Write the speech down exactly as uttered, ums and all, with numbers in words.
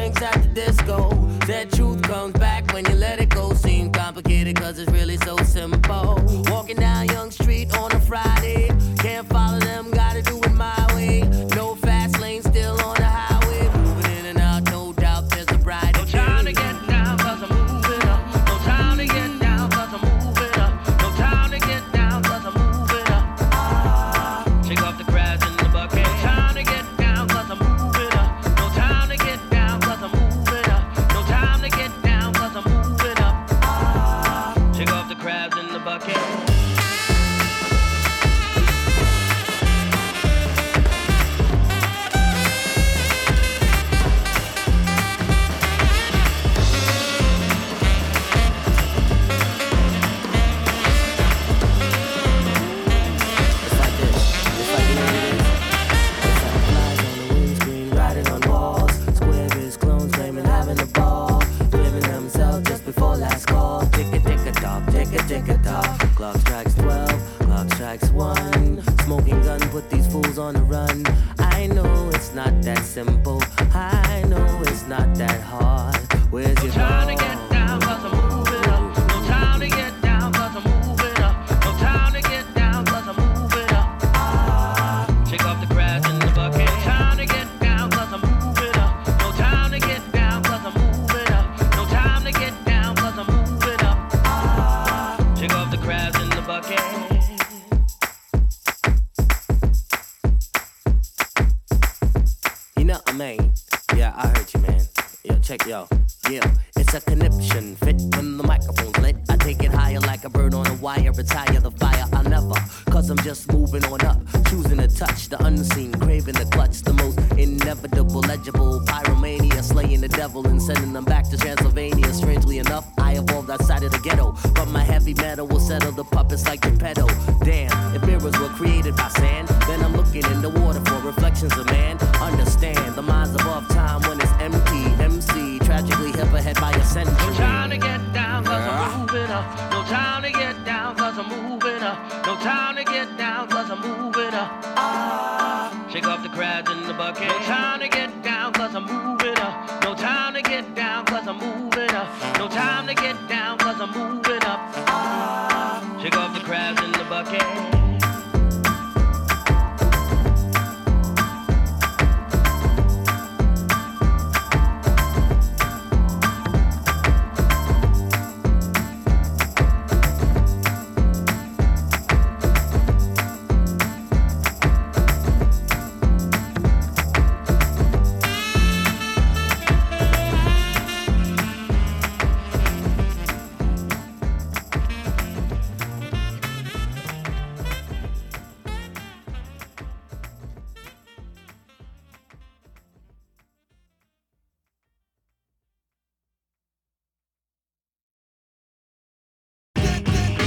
drinks at the disco. That truth comes back when you let it go. Seems complicated cause it's really so simple. Walking down Young Street on a Friday. Can't follow them, gotta do it my way. No fast lane, still on the highway. Moving in and out, no doubt there's a brighter day. No time to get down cause I'm moving up. No time to get down cause I'm moving up. No time to get down cause I'm moving up. Ah, shake off the crabs in the bucket. No time to get down cause I'm moving up. No time to get down cause I'm moving up. No time to get down cause I'm moving up. Ah, shake off the crabs in the bucket. Clock strikes twelve, clock strikes one. Smoking gun, put these fools on the run. I know it's not that simple. I know it's not that hard. Where's your No time to get down cause I'm moving up. No time to get down cause I'm moving up. No time to get down cause I'm moving up. Ah, shake off the crabs in the bucket. No time to get down cause I'm moving up. No time to get down cause I'm moving up. No time to get down cause I'm moving up. Ah, shake off the crabs in the bucket. You know what I mean? Yeah, I heard you, man. Yo, check yo. Yeah, it's a conniption. Fit when the microphone's lit. I take it higher like a bird on a wire. Retire the fire, I'll never. Cause I'm just moving on up. Choosing to touch the unseen. Craving the clutch. The most inevitable, legible. Pyromania. Slaying the devil and sending them back to Transylvania. Strangely enough, I evolved outside of the ghetto. But my heavy metal will settle the puppets like Geppetto. Damn, if mirrors were created by sand, then I'm looking in the water for reflections of man. Understand, the mind's above time when it's empty. M C, tragically hip ahead by a century. No time to get down cause I'm moving up. No time to get down cause I'm moving up. No time to get down cause I'm moving up. Ah, shake off the crabs in the bucket. No time to get down cause I'm moving up. No time to get down cause I'm moving up. No time to get down cause I'm moving